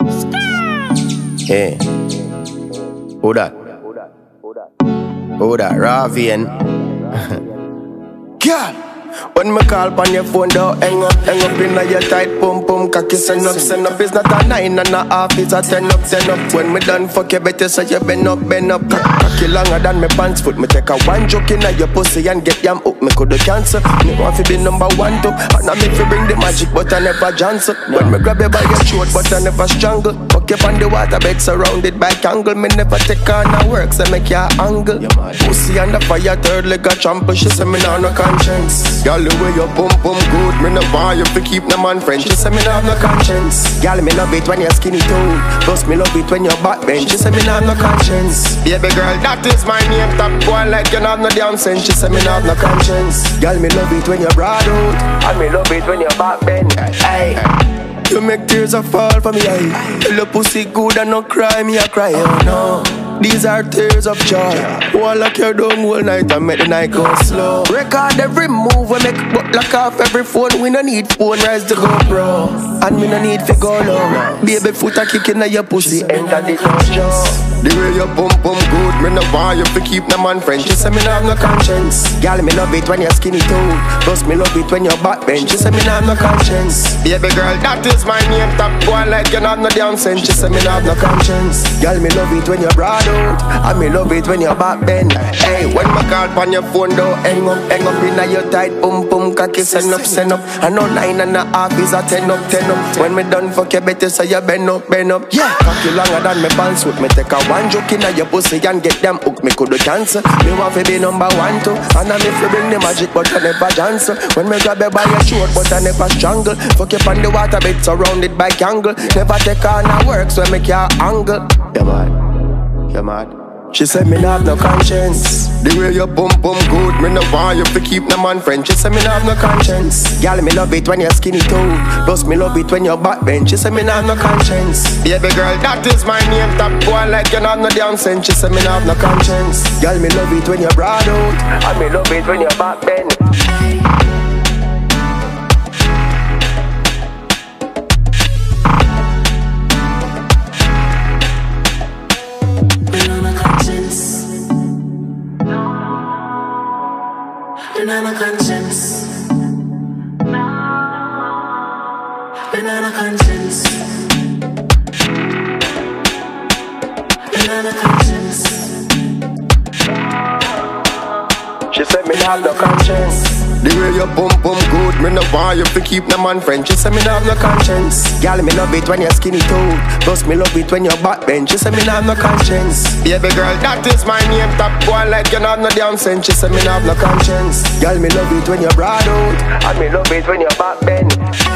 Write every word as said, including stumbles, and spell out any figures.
Hey, who that? Who that? Ravian. Girl, when me call on your phone, don't hang up, hang up in your tight pum pum, cocky send up, send up. It's not a nine and a half, it's a ten up, ten up. When me done fuck you better, so you bend up, bend up. Cocky longer than me pants foot. Me take a one joke in your pussy and get yam up. Me coulda cancel. Me want to be number one too, and I me fi bring the magic, but I never cancel. When me grab you by your throat, but I never strangle. Fuck you on the water bed surrounded by kangle. Me never take on a work, so make your angle. Pussy on the fire, third leg a trample. She say me nah no conscience. Girl, the way you pum pum good, me no want you to keep no man friend. She say me nah have no conscience. Girl, me love it when you're skinny too. Plus me love it when you're backbench. She say me nah have no conscience. Baby girl, that is my name. Top boy like you nah have no damn sense. She say me nah have no conscience. Girl, me love it when you're broad out, and me love it when you're backbench. Hey. You make tears a fall for me, eye. Tell your pussy good and no cry, me a cry, oh no. These are tears of joy. Wall like your down all night and make the night go slow. Record every move, we make but lock off every phone. We no need phone, rise to go bro. And me no need to go low. Baby foot a kicking at your pussy, enter the dojo. The way you pum pum good, me no want you to keep no man friend. She say me no have no conscience. Girl, me love it when you're skinny too. Plus me love it when you're backbench. She say me no have no conscience. Baby girl, that is my name. Top boy like you not have no damn sense. She say me no have no conscience. Girl, me love it when you're broad out, and me love it when you're backbend. Hey, when my call on your phone, don't hang up, hang up in your tight pum pum, cocky send up, send up. I know nine and a half is a ten up, ten up. When me done fuck you better, so you bend up, bend up. Yeah, cocky longer than me balls with me take a one joke in your pussy and get them hook. Me coulda cancel. Me want to be number one too, and I me fi bring the magic, but I never dance. When me grab you by your short, but I never strangle. Fuck you on the water bed surrounded by kangle. Never take on a work, so I make your angle. Yeah man, yeah man. She said me nah have no conscience. The way you pum pum good, me no want you to keep no man friend. She said me nah have no conscience. Girl, me love it when you're skinny too. Plus me love it when you're backbench. She said me nah have no conscience. Baby girl, that is my name. Top boy like you not have no damn sense. She said me nah have no conscience. Girl, me love it when you're broad out, and me love it when you're backbench. Banana conscience. Banana conscience. Banana conscience. She said me nah have no conscience. The way you pum pum good, me no want you to keep no man friend. She said me nah have no conscience. Girl, me love it when you're skinny too. Plus me love it when you're backbench. She said me nah have no conscience. Baby girl, that is my name. Top boy like you not have no damn sense. She said me nah have no conscience. Girl, me love it when you're broad out, and me love it when you're backbench.